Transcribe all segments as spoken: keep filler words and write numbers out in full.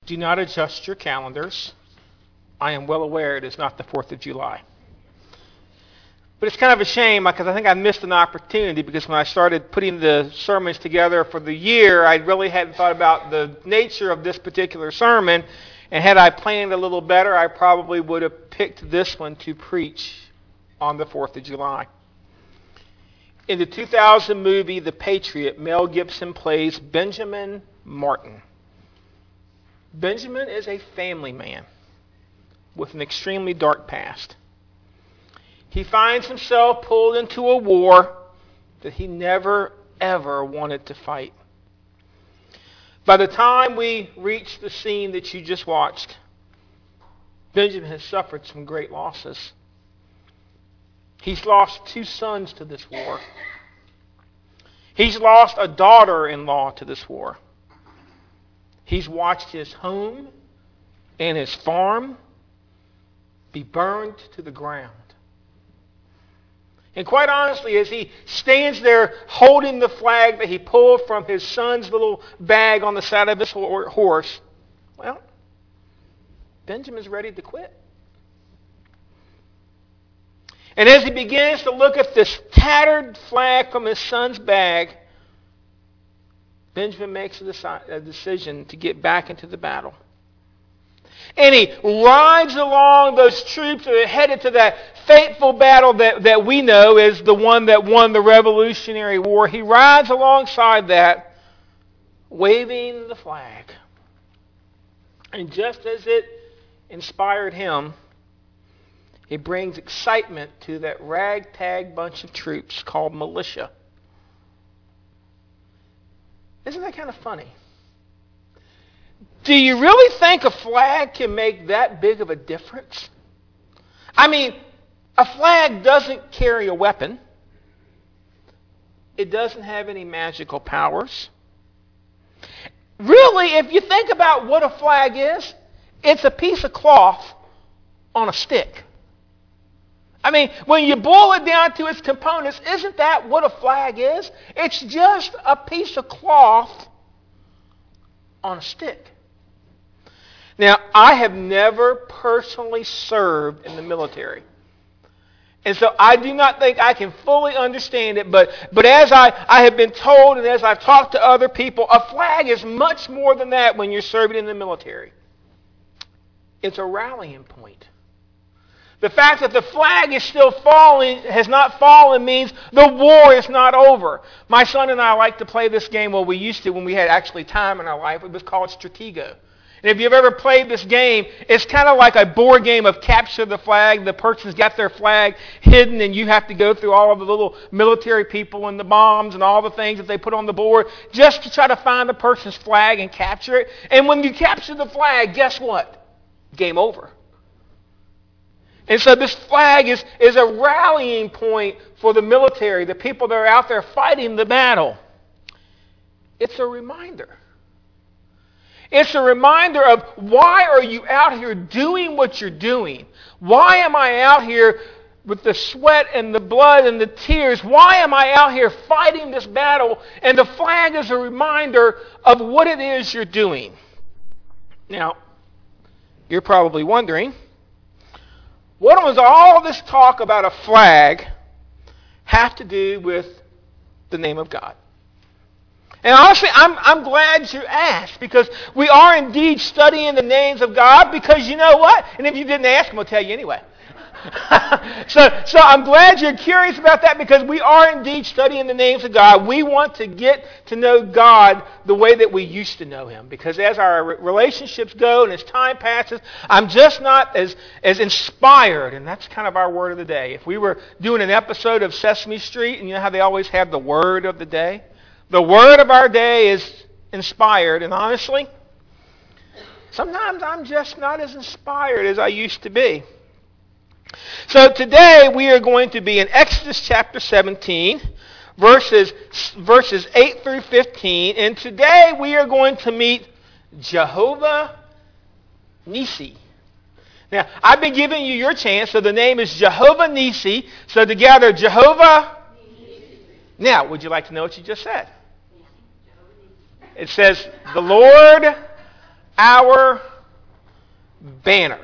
Do not adjust your calendars. I am well aware it is not the fourth of July. But it's kind of a shame because I think I missed an opportunity because when I started putting the sermons together for the year, I really hadn't thought about the nature of this particular sermon. And had I planned a little better, I probably would have picked this one to preach on the fourth of July. In the two thousand movie, The Patriot, Mel Gibson plays Benjamin Martin. Benjamin is a family man with an extremely dark past. He finds himself pulled into a war that he never, ever wanted to fight. By the time we reach the scene that you just watched, Benjamin has suffered some great losses. He's lost two sons to this war. He's lost a daughter-in-law to this war. He's watched his home and his farm be burned to the ground. And quite honestly, as he stands there holding the flag that he pulled from his son's little bag on the side of his horse, well, Benjamin's ready to quit. And as he begins to look at this tattered flag from his son's bag, Benjamin makes a, deci- a decision to get back into the battle. And he rides along those troops that are headed to that fateful battle that, that we know is the one that won the Revolutionary War. He rides alongside that, waving the flag. And just as it inspired him, it brings excitement to that ragtag bunch of troops called militia. Isn't that kind of funny? Do you really think a flag can make that big of a difference? I mean, a flag doesn't carry a weapon. It doesn't have any magical powers. Really, if you think about what a flag is, it's a piece of cloth on a stick. I mean, when you boil it down to its components, isn't that what a flag is? It's just a piece of cloth on a stick. Now, I have never personally served in the military. And so I do not think I can fully understand it, but, but as I, I have been told and as I've talked to other people, a flag is much more than that when you're serving in the military. It's a rallying point. The fact that the flag is still falling, has not fallen, means the war is not over. My son and I like to play this game, well, we used to when we had actually time in our life. It was called Stratego. And if you've ever played this game, it's kind of like a board game of capture the flag. The person's got their flag hidden, and you have to go through all of the little military people and the bombs and all the things that they put on the board just to try to find the person's flag and capture it. And when you capture the flag, guess what? Game over. And so this flag is, is a rallying point for the military, the people that are out there fighting the battle. It's a reminder. It's a reminder of why are you out here doing what you're doing? Why am I out here with the sweat and the blood and the tears? Why am I out here fighting this battle? And the flag is a reminder of what it is you're doing. Now, you're probably wondering, what does all this talk about a flag have to do with the name of God? And honestly, I'm, I'm glad you asked, because we are indeed studying the names of God, because you know what? And if you didn't ask, I'm going to tell you anyway. so, so I'm glad you're curious about that, because we are indeed studying the names of God. We want to get to know God the way that we used to know Him, because as our relationships go and as time passes, I'm just not as, as inspired, and that's kind of our word of the day. If we were doing an episode of Sesame Street, and you know how they always have the word of the day? The word of our day is inspired, and honestly, sometimes I'm just not as inspired as I used to be. So today we are going to be in Exodus chapter seventeen, verses, verses eight through fifteen, and today we are going to meet Jehovah Nissi. Now, I've been giving you your chance, so the name is Jehovah Nissi. So together, Jehovah Nissi. Now, would you like to know what you just said? It says, the Lord our banner.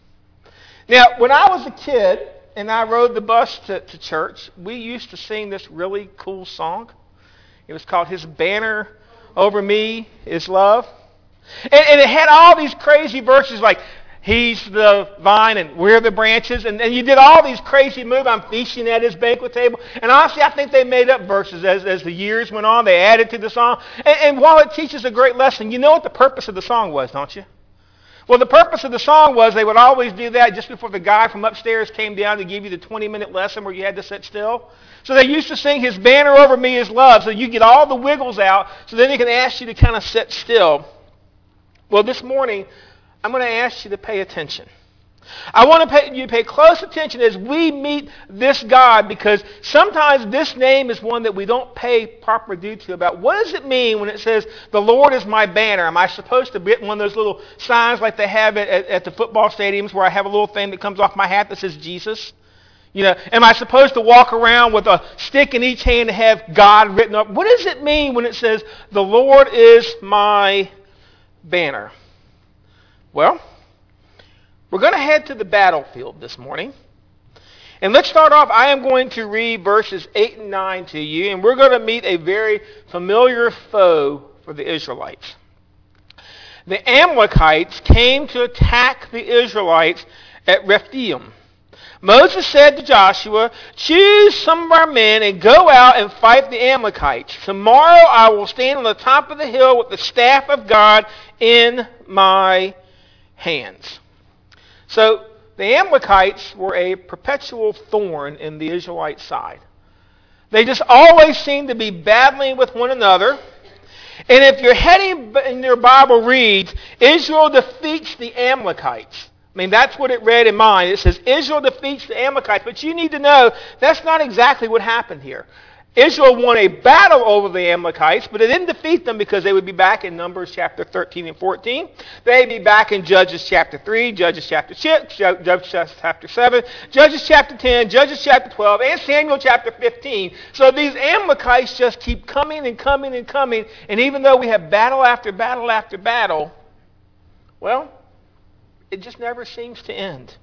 Now, when I was a kid and I rode the bus to, to church, we used to sing this really cool song. It was called His Banner Over Me is Love. And, and it had all these crazy verses like, He's the vine and we're the branches. And, and you did all these crazy moves. I'm feasting at His banquet table. And honestly, I think they made up verses as, as the years went on. They added to the song. And, and while it teaches a great lesson, you know what the purpose of the song was, don't you? Well, the purpose of the song was they would always do that just before the guy from upstairs came down to give you the twenty-minute lesson where you had to sit still. So they used to sing, His banner over me is love. So you get all the wiggles out, so then they can ask you to kind of sit still. Well, this morning, I'm going to ask you to pay attention. I want to pay, you to pay close attention as we meet this God, because sometimes this name is one that we don't pay proper due to about. What does it mean when it says, the Lord is my banner? Am I supposed to get one of those little signs like they have at, at, at the football stadiums where I have a little thing that comes off my hat that says Jesus? You know, am I supposed to walk around with a stick in each hand and have God written up? What does it mean when it says, the Lord is my banner? Well, we're going to head to the battlefield this morning. And let's start off. I am going to read verses eight and nine to you, and we're going to meet a very familiar foe for the Israelites. The Amalekites came to attack the Israelites at Rephidim. Moses said to Joshua, choose some of our men and go out and fight the Amalekites. Tomorrow I will stand on the top of the hill with the staff of God in my hands. So the Amalekites were a perpetual thorn in the Israelite side. They just always seemed to be battling with one another. And if your heading in your Bible reads, Israel defeats the Amalekites, I mean, that's what it read in mine. It says, Israel defeats the Amalekites. But you need to know, that's not exactly what happened here. Israel won a battle over the Amalekites, but it didn't defeat them because they would be back in Numbers chapter thirteen and fourteen. They'd be back in Judges chapter three, Judges chapter six, Judges chapter seven, Judges chapter ten, Judges chapter twelve, and Samuel chapter fifteen. So these Amalekites just keep coming and coming and coming, and even though we have battle after battle after battle, well, it just never seems to end.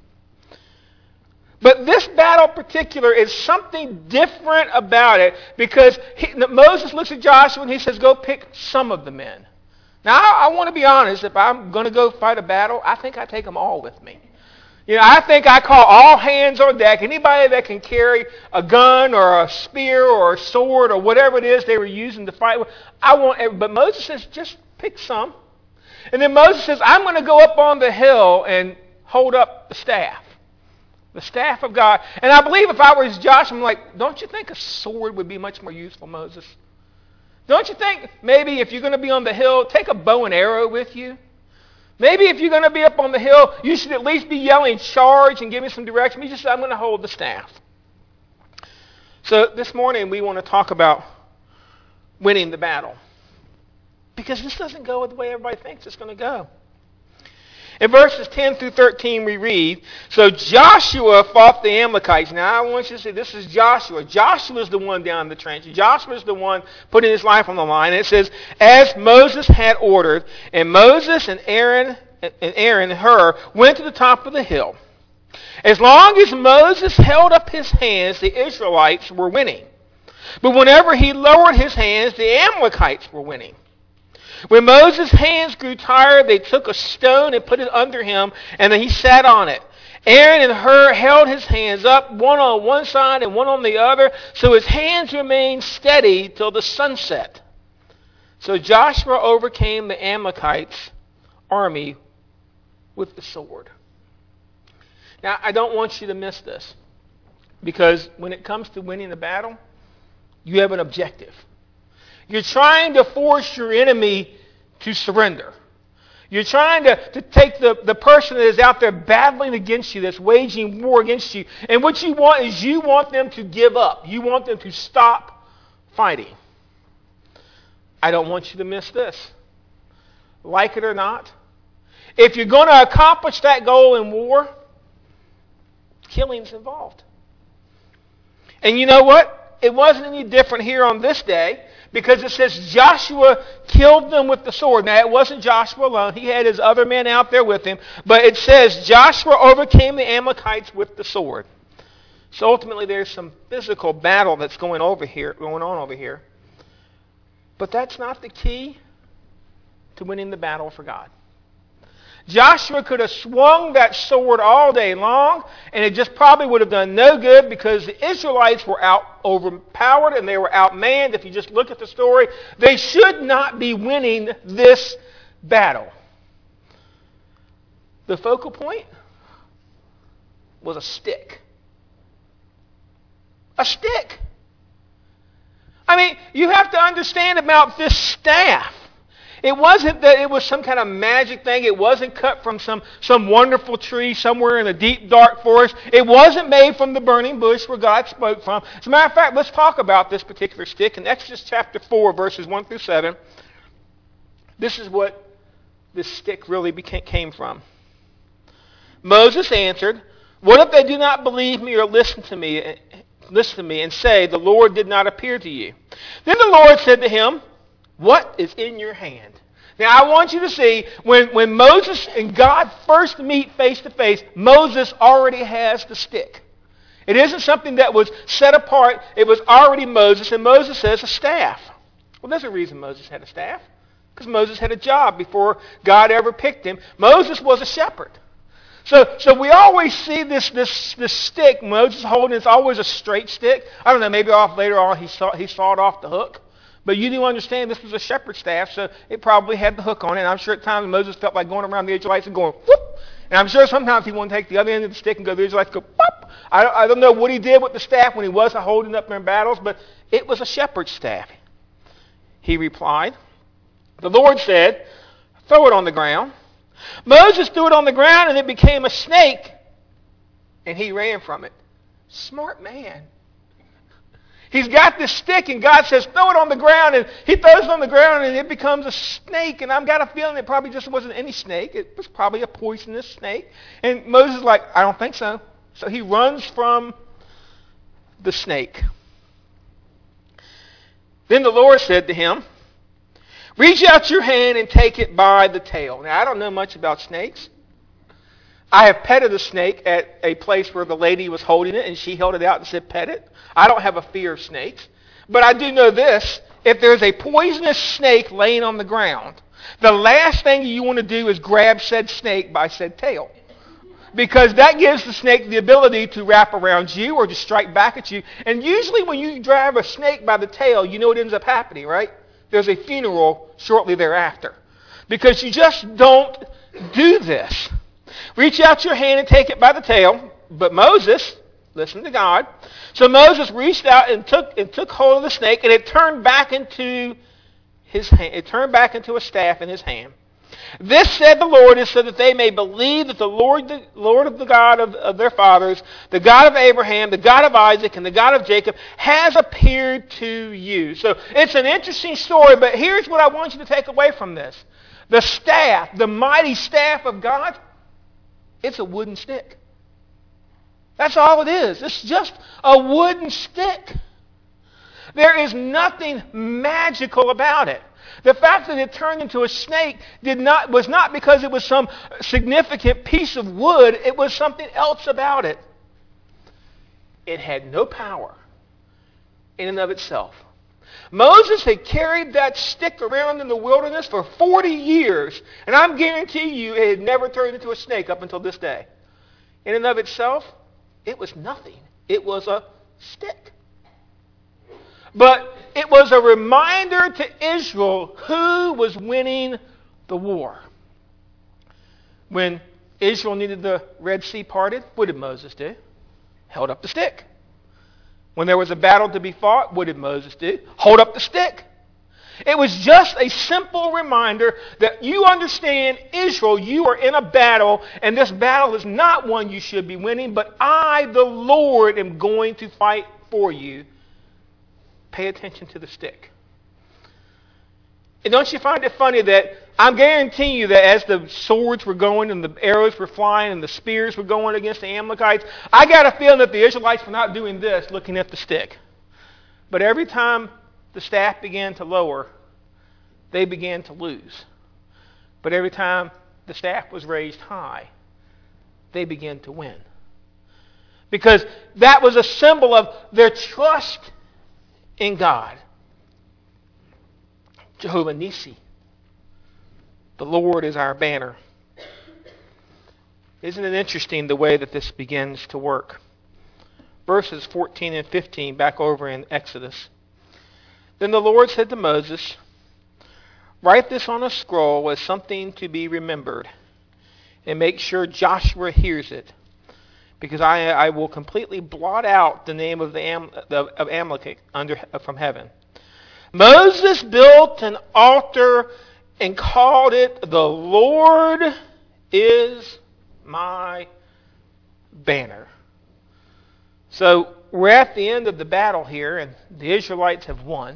But this battle in particular is something different about it, because he, Moses looks at Joshua and he says, go pick some of the men. Now, I, I want to be honest. If I'm going to go fight a battle, I think I take them all with me. You know, I think I call all hands on deck. Anybody that can carry a gun or a spear or a sword or whatever it is they were using to fight with, I want. But Moses says, just pick some. And then Moses says, I'm going to go up on the hill and hold up the staff. The staff of God. And I believe if I was Joshua, I'm like, don't you think a sword would be much more useful, Moses? Don't you think maybe if you're going to be on the hill, take a bow and arrow with you? Maybe if you're going to be up on the hill, you should at least be yelling charge and give me some direction. You just say, I'm going to hold the staff. So this morning we want to talk about winning the battle. Because this doesn't go the way everybody thinks it's going to go. In verses ten through thirteen we read, so Joshua fought the Amalekites. Now I want you to see, this is Joshua. Joshua is the one down in the trench. Joshua is the one putting his life on the line. And it says, as Moses had ordered, and Moses and Aaron and Aaron, Hur, went to the top of the hill. As long as Moses held up his hands, the Israelites were winning. But whenever he lowered his hands, the Amalekites were winning. When Moses' hands grew tired, they took a stone and put it under him, and then he sat on it. Aaron and Hur held his hands up, one on one side and one on the other, so his hands remained steady till the sunset. So Joshua overcame the Amalekites' army with the sword. Now, I don't want you to miss this, because when it comes to winning a battle, you have an objective. You're trying to force your enemy to surrender. You're trying to, to take the, the person that is out there battling against you, that's waging war against you. And what you want is you want them to give up. You want them to stop fighting. I don't want you to miss this. Like it or not, if you're going to accomplish that goal in war, killing's involved. And you know what? It wasn't any different here on this day, Because it says Joshua killed them with the sword. Now, it wasn't Joshua alone. He had his other men out there with him. But it says Joshua overcame the Amalekites with the sword. So ultimately, there's some physical battle that's going over here, going on over here. But that's not the key to winning the battle for God. Joshua could have swung that sword all day long, and it just probably would have done no good because the Israelites were out overpowered and they were outmanned. If you just look at the story, they should not be winning this battle. The focal point was a stick. A stick. I mean, you have to understand about this staff. It wasn't that it was some kind of magic thing. It wasn't cut from some, some wonderful tree somewhere in a deep, dark forest. It wasn't made from the burning bush where God spoke from. As a matter of fact, let's talk about this particular stick. In Exodus chapter four, verses one through seven, this is what this stick really became, came from. Moses answered, "What if they do not believe me or listen to me, listen to me and say, 'The Lord did not appear to you'?" Then the Lord said to him, "What is in your hand?" Now, I want you to see, when, when Moses and God first meet face to face, Moses already has the stick. It isn't something that was set apart. It was already Moses, and Moses says a staff. Well, there's a reason Moses had a staff, because Moses had a job before God ever picked him. Moses was a shepherd. So, so we always see this, this, this stick Moses holding. It's always a straight stick. I don't know, maybe off later on he saw, he sawed off the hook. But you do understand this was a shepherd's staff, so it probably had the hook on it. And I'm sure at times Moses felt like going around the Israelites and going, whoop. And I'm sure sometimes he wanted to take the other end of the stick and go to the Israelites and go, pop. I, I don't know what he did with the staff when he wasn't holding up their battles, but it was a shepherd's staff. He replied, the Lord said, "Throw it on the ground." Moses threw it on the ground and it became a snake, and he ran from it. Smart man. He's got this stick, and God says, throw it on the ground, and he throws it on the ground, and it becomes a snake, and I've got a feeling it probably just wasn't any snake. It was probably a poisonous snake. And Moses is like, I don't think so. So he runs from the snake. Then the Lord said to him, "Reach out your hand and take it by the tail." Now, I don't know much about snakes. I have petted a snake at a place where the lady was holding it, and she held it out and said, "Pet it." I don't have a fear of snakes. But I do know this. If there's a poisonous snake laying on the ground, the last thing you want to do is grab said snake by said tail. Because that gives the snake the ability to wrap around you or to strike back at you. And usually when you grab a snake by the tail, you know what ends up happening, right? There's a funeral shortly thereafter. Because you just don't do this. Reach out your hand and take it by the tail. But Moses, listen to God. So Moses reached out and took and took hold of the snake, and it turned back into his hand. It turned back into a staff in his hand. This, said the Lord, is so that they may believe that the Lord, the Lord of the God of, of their fathers, the God of Abraham, the God of Isaac, and the God of Jacob, has appeared to you. So it's an interesting story, but here's what I want you to take away from this. The staff, the mighty staff of God, it's a wooden stick. That's all it is. It's just a wooden stick. There is nothing magical about it. The fact that it turned into a snake did not was not because it was some significant piece of wood. It was something else about it. It had no power in and of itself. Moses had carried that stick around in the wilderness for forty years, and I'm guaranteeing you it had never turned into a snake up until this day. In and of itself, it was nothing. It was a stick. But it was a reminder to Israel who was winning the war. When Israel needed the Red Sea parted, what did Moses do? Held up the stick. When there was a battle to be fought, what did Moses do? Hold up the stick. It was just a simple reminder that you understand, Israel, you are in a battle, and this battle is not one you should be winning, but I, the Lord, am going to fight for you. Pay attention to the stick. And don't you find it funny that I'm guaranteeing you that as the swords were going and the arrows were flying and the spears were going against the Amalekites, I got a feeling that the Israelites were not doing this, looking at the stick. But every time the staff began to lower, they began to lose. But every time the staff was raised high, they began to win. Because that was a symbol of their trust in God. Jehovah Nissi. The Lord is our banner. Isn't it interesting the way that this begins to work? Verses fourteen and fifteen back over in Exodus. Then the Lord said to Moses, write this on a scroll as something to be remembered, and make sure Joshua hears it, because I, I will completely blot out the name of the Am, of Amalek under from heaven. Moses built an altar and called it, the Lord is my banner. So we're at the end of the battle here, and the Israelites have won.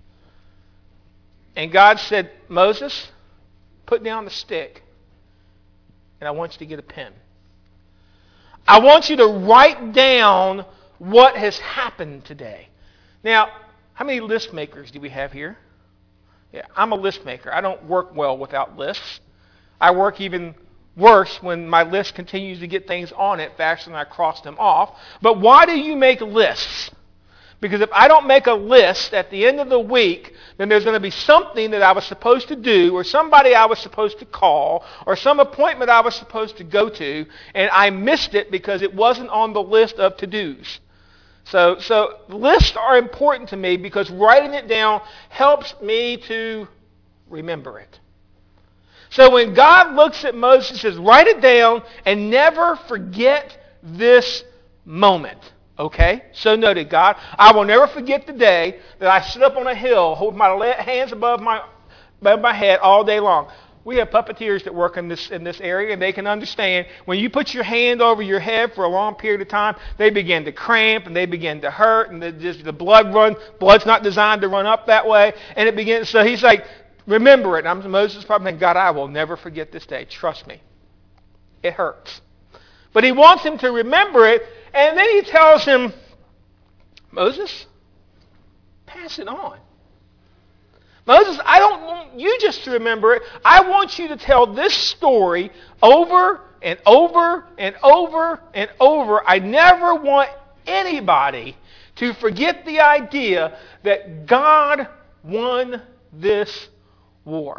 And God said, Moses, put down the stick, and I want you to get a pen. I want you to write down what has happened today. Now, how many list makers do we have here? Yeah, I'm a list maker. I don't work well without lists. I work even worse when my list continues to get things on it faster than I cross them off. But why do you make lists? Because if I don't make a list at the end of the week, then there's going to be something that I was supposed to do, or somebody I was supposed to call, or some appointment I was supposed to go to, and I missed it because it wasn't on the list of to-dos. So, so lists are important to me because writing it down helps me to remember it. So when God looks at Moses and says, write it down and never forget this moment. Okay? So noted, God. I will never forget the day that I stood up on a hill holding my hands above my, above my head all day long. We have puppeteers that work in this in this area, and they can understand when you put your hand over your head for a long period of time, they begin to cramp and they begin to hurt, and the, just the blood run. Blood's not designed to run up that way, and it begins. So he's like, remember it. And I'm Moses probably thinking, God, I will never forget this day. Trust me, it hurts. But he wants him to remember it, and then he tells him, Moses, pass it on. Moses, I don't want you just to remember it. I want you to tell this story over and over and over and over. I never want anybody to forget the idea that God won this war.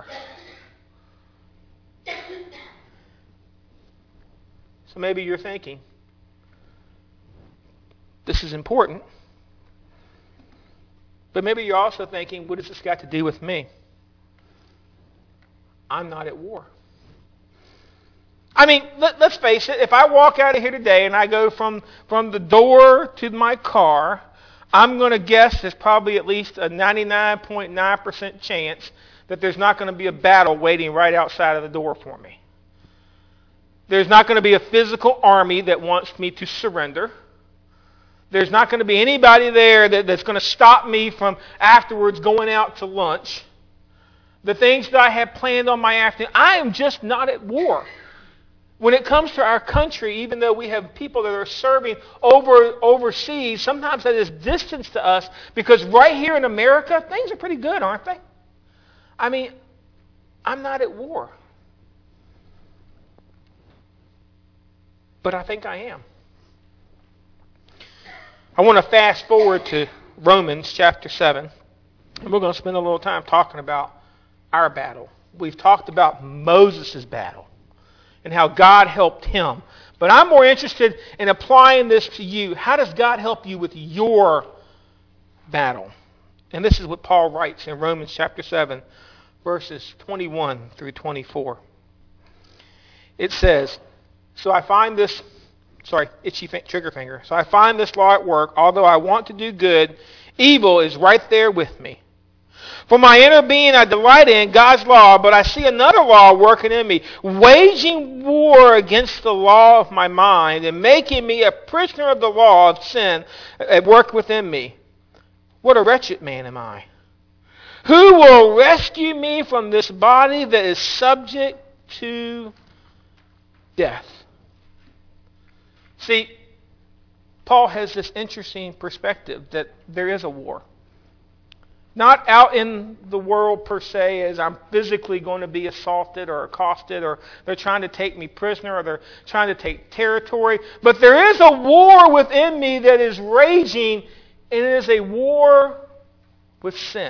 So maybe you're thinking, this is important. But maybe you're also thinking, what has this got to do with me? I'm not at war. I mean, let, let's face it. If I walk out of here today and I go from, from the door to my car, I'm going to guess there's probably at least a ninety-nine point nine percent chance that there's not going to be a battle waiting right outside of the door for me. There's not going to be a physical army that wants me to surrender. There's not going to be anybody there that, that's going to stop me from afterwards going out to lunch. The things that I have planned on my afternoon, I am just not at war. When it comes to our country, even though we have people that are serving over overseas, sometimes that is distance to us because right here in America, things are pretty good, aren't they? I mean, I'm not at war. But I think I am. I want to fast forward to Romans chapter seven, and we're going to spend a little time talking about our battle. We've talked about Moses' battle and how God helped him. But I'm more interested in applying this to you. How does God help you with your battle? And this is what Paul writes in Romans chapter seven, verses twenty-one through twenty-four. It says, So I find this... Sorry, itchy trigger finger. So I find this law at work. Although I want to do good, evil is right there with me. For my inner being I delight in God's law, but I see another law working in me, waging war against the law of my mind and making me a prisoner of the law of sin at work within me. What a wretched man am I. Who will rescue me from this body that is subject to death? See, Paul has this interesting perspective that there is a war. Not out in the world per se as I'm physically going to be assaulted or accosted, or they're trying to take me prisoner, or they're trying to take territory. But there is a war within me that is raging, and it is a war with sin.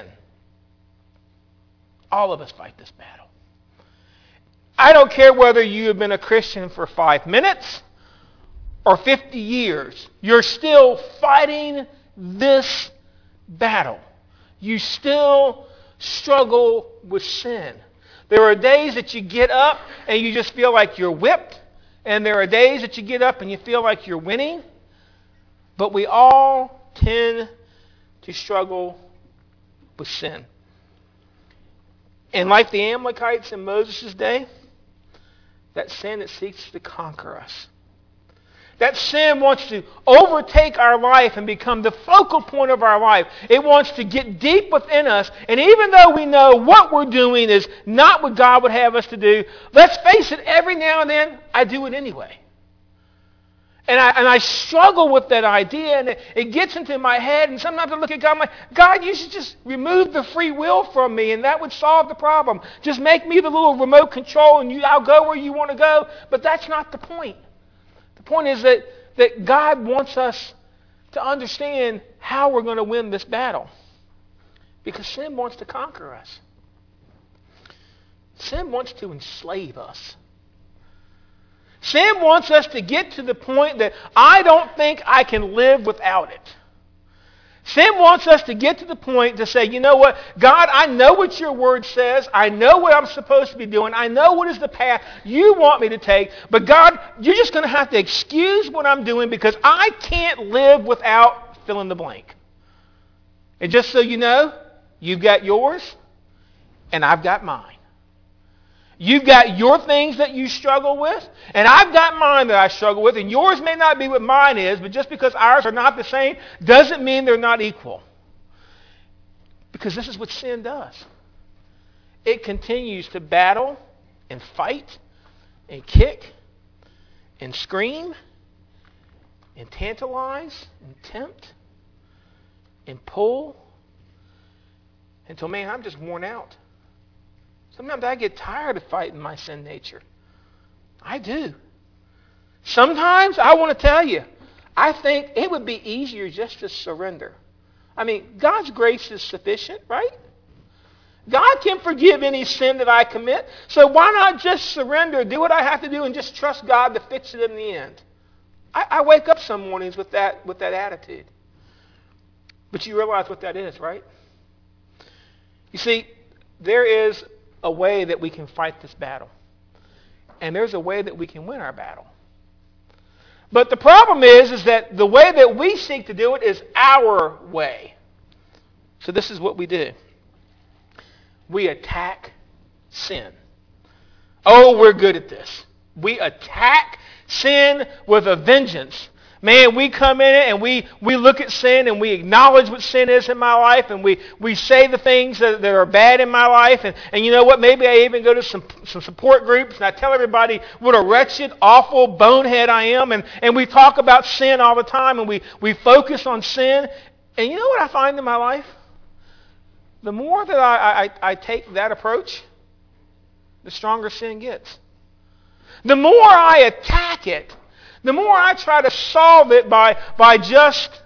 All of us fight this battle. I don't care whether you have been a Christian for five minutes or fifty years. You're still fighting this battle. You still struggle with sin. There are days that you get up and you just feel like you're whipped. And there are days that you get up and you feel like you're winning. But we all tend to struggle with sin. And like the Amalekites in Moses' day, that sin that seeks to conquer us. That sin wants to overtake our life and become the focal point of our life. It wants to get deep within us. And even though we know what we're doing is not what God would have us to do, let's face it, every now and then, I do it anyway. And I, and I struggle with that idea, and it, it gets into my head, and sometimes I look at God, I'm like, God, you should just remove the free will from me, and that would solve the problem. Just make me the little remote control, and you, I'll go where you want to go. But that's not the point. The point is that, that God wants us to understand how we're going to win this battle. Because sin wants to conquer us. Sin wants to enslave us. Sin wants us to get to the point that I don't think I can live without it. Sin wants us to get to the point to say, you know what, God, I know what your word says. I know what I'm supposed to be doing. I know what is the path you want me to take. But God, you're just going to have to excuse what I'm doing because I can't live without fill in the blank. And just so you know, you've got yours and I've got mine. You've got your things that you struggle with, and I've got mine that I struggle with, and yours may not be what mine is, but just because ours are not the same doesn't mean they're not equal. Because this is what sin does. It continues to battle and fight and kick and scream and tantalize and tempt and pull until, man, I'm just worn out. Sometimes I get tired of fighting my sin nature. I do. Sometimes I want to tell you, I think it would be easier just to surrender. I mean, God's grace is sufficient, right? God can forgive any sin that I commit. So why not just surrender, do what I have to do, and just trust God to fix it in the end? I, I wake up some mornings with that, with that attitude. But you realize what that is, right? You see, there is a way that we can fight this battle. And there's a way that we can win our battle. But the problem is, is that the way that we seek to do it is our way. So this is what we do. We attack sin. Oh, we're good at this. We attack sin with a vengeance. Man, we come in it and we, we look at sin and we acknowledge what sin is in my life, and we, we say the things that, that are bad in my life. And, and you know what? Maybe I even go to some, some support groups and I tell everybody what a wretched, awful bonehead I am. And, and we talk about sin all the time, and we, we focus on sin. And you know what I find in my life? The more that I, I, I take that approach, the stronger sin gets. The more I attack it, the more I try to solve it by, by just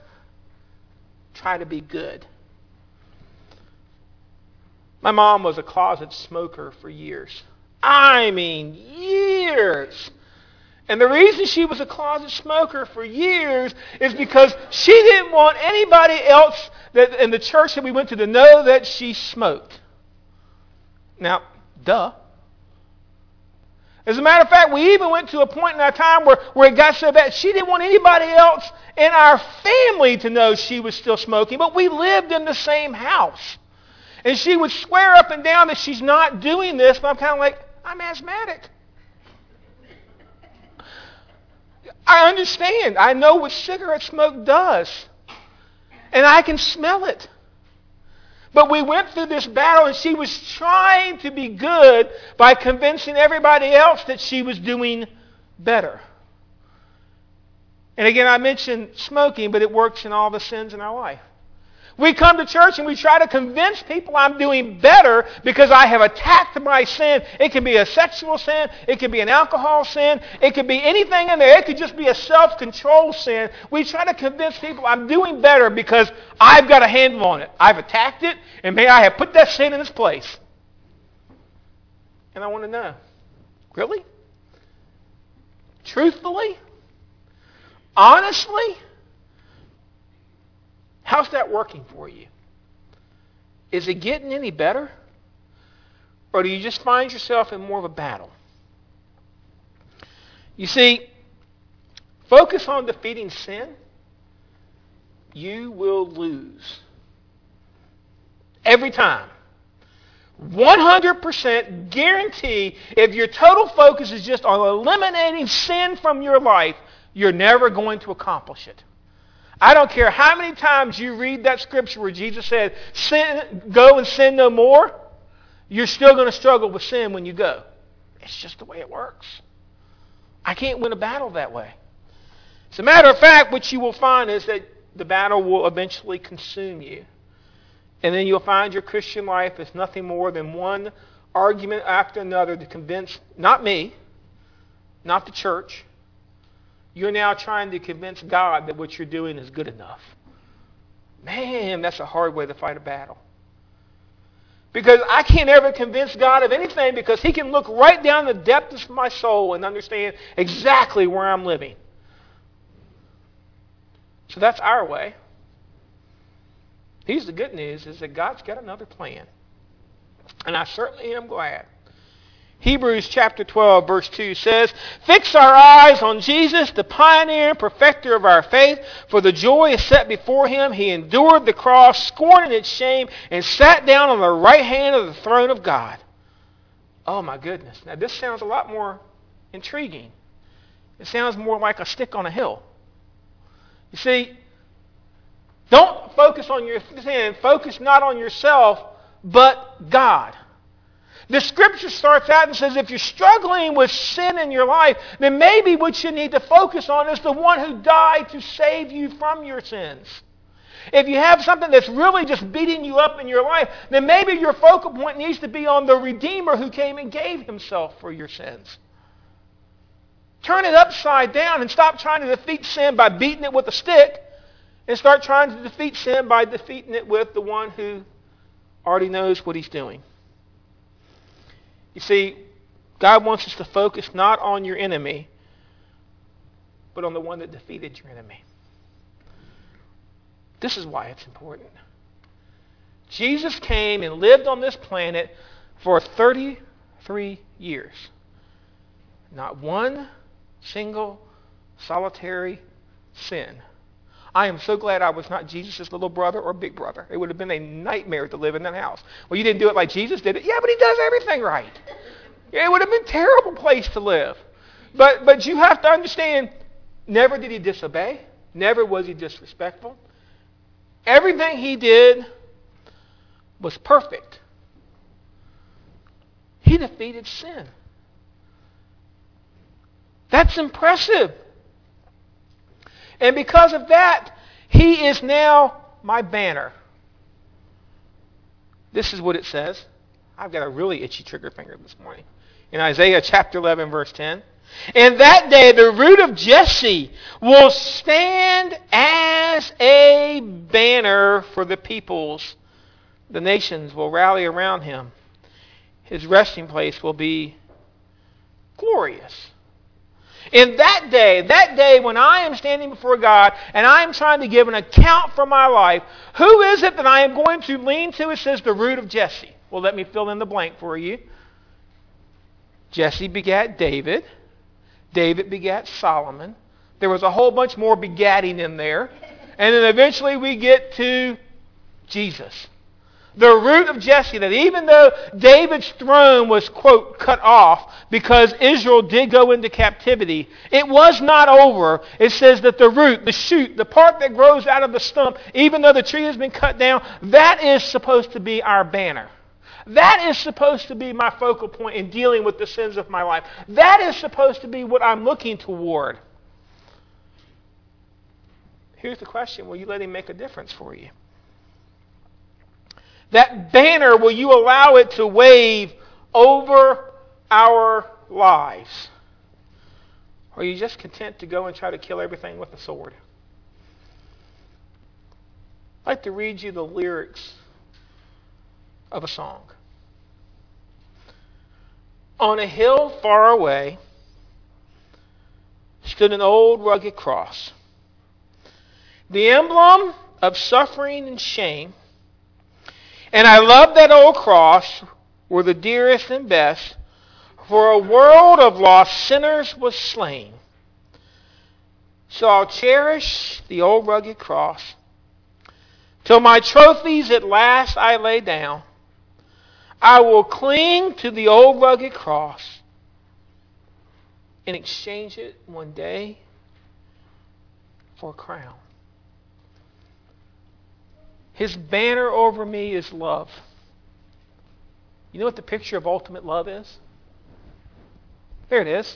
try to be good. My mom was a closet smoker for years. I mean, years. And the reason she was a closet smoker for years is because she didn't want anybody else that in the church that we went to to know that she smoked. Now, duh. As a matter of fact, we even went to a point in our time where, where it got so bad she didn't want anybody else in our family to know she was still smoking, but we lived in the same house. And she would swear up and down that she's not doing this, but I'm kind of like, I'm asthmatic. I understand. I know what cigarette smoke does. And I can smell it. But we went through this battle, and she was trying to be good by convincing everybody else that she was doing better. And again, I mentioned smoking, but it works in all the sins in our life. We come to church and we try to convince people I'm doing better because I have attacked my sin. It can be a sexual sin. It can be an alcohol sin. It could be anything in there. It could just be a self-control sin. We try to convince people I'm doing better because I've got a handle on it. I've attacked it, and may I have put that sin in its place. And I want to know, really? Truthfully? Honestly? How's that working for you? Is it getting any better? Or do you just find yourself in more of a battle? You see, focus on defeating sin, you will lose. Every time. one hundred percent guarantee if your total focus is just on eliminating sin from your life, you're never going to accomplish it. I don't care how many times you read that scripture where Jesus said, "Sin, go and sin no more," you're still going to struggle with sin when you go. It's just the way it works. I can't win a battle that way. As a matter of fact, what you will find is that the battle will eventually consume you. And then you'll find your Christian life is nothing more than one argument after another to convince, not me, not the church. You're now trying to convince God that what you're doing is good enough. Man, that's a hard way to fight a battle. Because I can't ever convince God of anything because He can look right down the depths of my soul and understand exactly where I'm living. So that's our way. Here's the good news, is that God's got another plan. And I certainly am glad. Hebrews chapter twelve, verse two says, "Fix our eyes on Jesus, the pioneer and perfecter of our faith. For the joy is set before Him, He endured the cross, scorning its shame, and sat down on the right hand of the throne of God." Oh my goodness. Now this sounds a lot more intriguing. It sounds more like a stick on a hill. You see, don't focus on your sin. Focus not on yourself, but God. The scripture starts out and says if you're struggling with sin in your life, then maybe what you need to focus on is the one who died to save you from your sins. If you have something that's really just beating you up in your life, then maybe your focal point needs to be on the Redeemer who came and gave Himself for your sins. Turn it upside down and stop trying to defeat sin by beating it with a stick, and start trying to defeat sin by defeating it with the one who already knows what He's doing. You see, God wants us to focus not on your enemy, but on the one that defeated your enemy. This is why it's important. Jesus came and lived on this planet for thirty-three years. Not one single solitary sin. I am so glad I was not Jesus' little brother or big brother. It would have been a nightmare to live in that house. Well, you didn't do it like Jesus did it. Yeah, but He does everything right. It would have been a terrible place to live. But, but you have to understand, never did He disobey. Never was He disrespectful. Everything He did was perfect. He defeated sin. That's impressive. And because of that, He is now my banner. This is what it says. I've got a really itchy trigger finger this morning. In Isaiah chapter eleven, verse ten. "And that day the root of Jesse will stand as a banner for the peoples. The nations will rally around Him. His resting place will be glorious." In that day, that day when I am standing before God and I am trying to give an account for my life, who is it that I am going to lean to? It says the root of Jesse. Well, let me fill in the blank for you. Jesse begat David. David begat Solomon. There was a whole bunch more begatting in there. And then eventually we get to Jesus. The root of Jesse, that even though David's throne was, quote, cut off because Israel did go into captivity, it was not over. It says that the root, the shoot, the part that grows out of the stump, even though the tree has been cut down, that is supposed to be our banner. That is supposed to be my focal point in dealing with the sins of my life. That is supposed to be what I'm looking toward. Here's the question. Will you let Him make a difference for you? That banner, will you allow it to wave over our lives? Or are you just content to go and try to kill everything with a sword? I'd like to read you the lyrics of a song. On a hill far away stood an old rugged cross, the emblem of suffering and shame. And I love that old cross were the dearest and best, for a world of lost sinners was slain. So I'll cherish the old rugged cross till my trophies at last I lay down. I will cling to the old rugged cross and exchange it one day for a crown. His banner over me is love. You know what the picture of ultimate love is? There it is.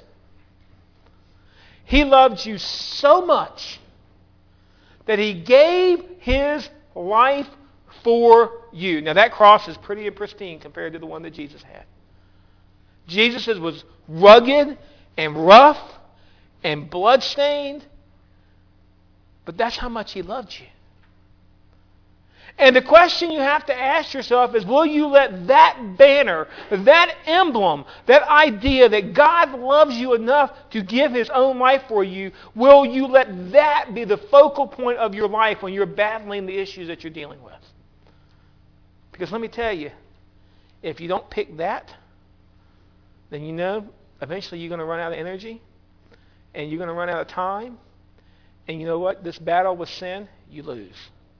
He loved you so much that he gave his life for you. Now that cross is pretty and pristine compared to the one that Jesus had. Jesus' was rugged and rough and bloodstained, but that's how much he loved you. And the question you have to ask yourself is, will you let that banner, that emblem, that idea that God loves you enough to give his own life for you, will you let that be the focal point of your life when you're battling the issues that you're dealing with? Because let me tell you, if you don't pick that, then you know eventually you're going to run out of energy, and you're going to run out of time, and you know what? This battle with sin, you lose.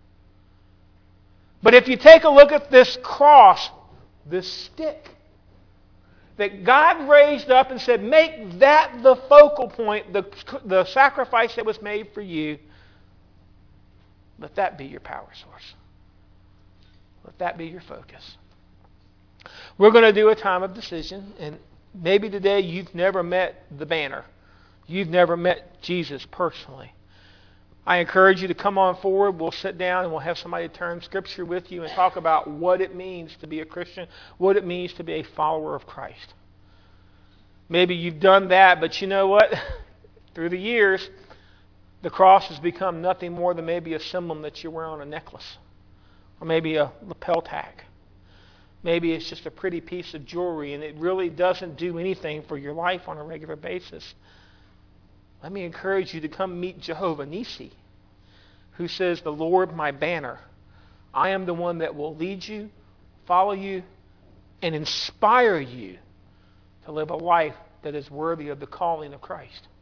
But if you take a look at this cross, this stick that God raised up and said, make that the focal point, the, the sacrifice that was made for you, let that be your power source. Let that be your focus. We're going to do a time of decision, and maybe today you've never met the banner. You've never met Jesus personally. I encourage you to come on forward. We'll sit down and we'll have somebody turn Scripture with you and talk about what it means to be a Christian, what it means to be a follower of Christ. Maybe you've done that, but you know what? Through the years, the cross has become nothing more than maybe a symbol that you wear on a necklace, or maybe a lapel tag. Maybe it's just a pretty piece of jewelry, and it really doesn't do anything for your life on a regular basis. Let me encourage you to come meet Jehovah Nissi, who says, the Lord my banner. I am the one that will lead you, follow you, and inspire you to live a life that is worthy of the calling of Christ.